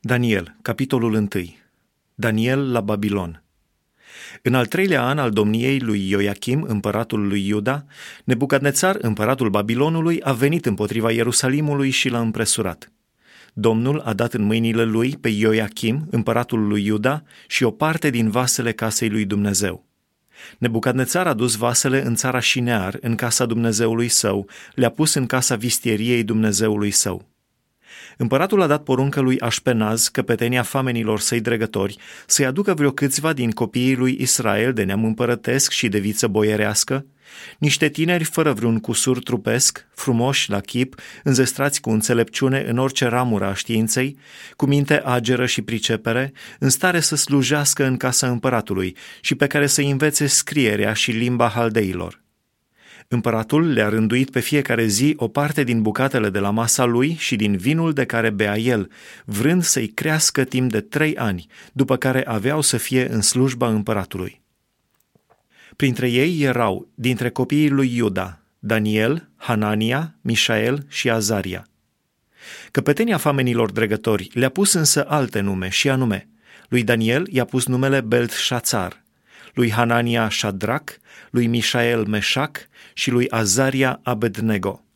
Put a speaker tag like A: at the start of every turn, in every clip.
A: Daniel, capitolul 1. Daniel la Babilon. În al 3-lea an al domniei lui Ioachim, împăratul lui Iuda, Nebucadnețar, împăratul Babilonului, a venit împotriva Ierusalimului și l-a împresurat. Domnul a dat în mâinile lui pe Ioachim, împăratul lui Iuda, și o parte din vasele casei lui Dumnezeu. Nebucadnețar a dus vasele în țara Șinear, în casa Dumnezeului său, le-a pus în casa vistieriei Dumnezeului său. Împăratul a dat poruncă lui Așpenaz, căpetenia famenilor săi dregători, să-i aducă vreo câțiva din copiii lui Israel de neam împărătesc și de viță boierească, niște tineri fără vreun cusur trupesc, frumoși la chip, înzestrați cu înțelepciune în orice ramură a științei, cu minte ageră și pricepere, în stare să slujească în casa împăratului și pe care să-i învețe scrierea și limba haldeilor. Împăratul le-a rânduit pe fiecare zi o parte din bucatele de la masa lui și din vinul de care bea el, vrând să-i crească timp de 3 ani, după care aveau să fie în slujba împăratului. Printre ei erau, dintre copiii lui Iuda, Daniel, Hanania, Mișael și Azaria. Căpetenia famenilor dregători le-a pus însă alte nume, și anume, lui Daniel i-a pus numele Beltșațar, lui Hanania Șadrac, lui Mișael Meșac și lui Azaria Abednego.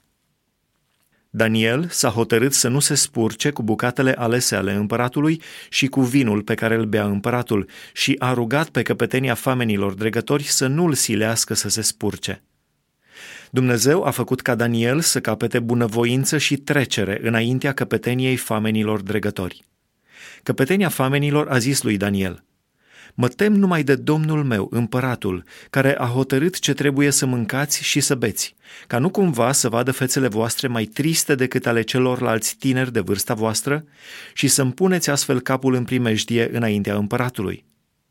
A: Daniel s-a hotărât să nu se spurce cu bucatele alese ale împăratului și cu vinul pe care îl bea împăratul și a rugat pe căpetenia famenilor dregători să nu-l silească să se spurce. Dumnezeu a făcut ca Daniel să capete bunăvoință și trecere înaintea căpeteniei famenilor dregători. Căpetenia famenilor a zis lui Daniel: „Mă tem numai de Domnul meu, împăratul, care a hotărât ce trebuie să mâncați și să beți, ca nu cumva să vadă fețele voastre mai triste decât ale celorlalți tineri de vârsta voastră și să-mi puneți astfel capul în primejdie înaintea împăratului.”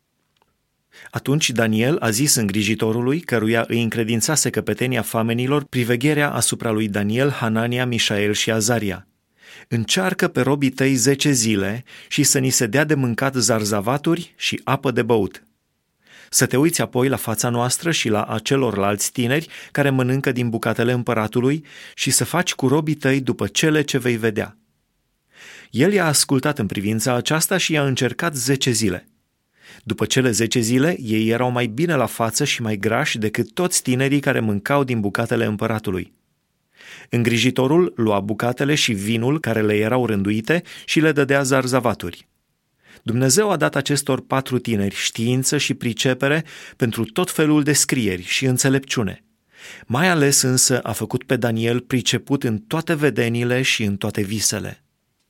A: Atunci Daniel a zis îngrijitorului, căruia îi încredințase căpetenia famenilor, privegherea asupra lui Daniel, Hanania, Mișael și Azaria: „Încearcă pe robii tăi 10 zile și să ni se dea de mâncat zarzavaturi și apă de băut. Să te uiți apoi la fața noastră și la a celorlalți tineri care mănâncă din bucatele împăratului și să faci cu robii tăi după cele ce vei vedea.” El i-a ascultat în privința aceasta și i-a încercat 10 zile. După cele 10 zile, ei erau mai bine la față și mai grași decât toți tinerii care mâncau din bucatele împăratului. Îngrijitorul lua bucatele și vinul care le erau rânduite și le dădea zarzavaturi. Dumnezeu a dat acestor 4 tineri știință și pricepere pentru tot felul de scrieri și înțelepciune. Mai ales însă a făcut pe Daniel priceput în toate vedenile și în toate visele.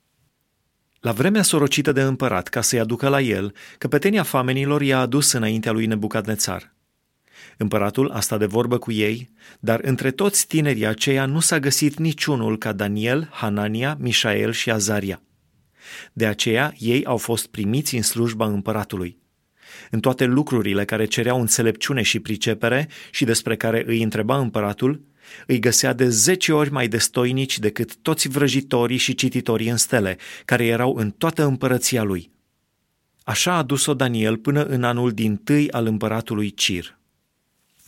A: La vremea sorocită de împărat, ca să-i aducă la el, căpetenia famenilor i-a adus înaintea lui Nebucadnețar. Împăratul a stat de vorbă cu ei, dar între toți tinerii aceia nu s-a găsit niciunul ca Daniel, Hanania, Mișael și Azaria. De aceea ei au fost primiți în slujba împăratului. În toate lucrurile care cereau înțelepciune și pricepere și despre care îi întreba împăratul, îi găsea de 10 ori mai destoinici decât toți vrăjitorii și cititorii în stele, care erau în toată împărăția lui. Așa a dus-o Daniel până în anul dintâi al împăratului Cir.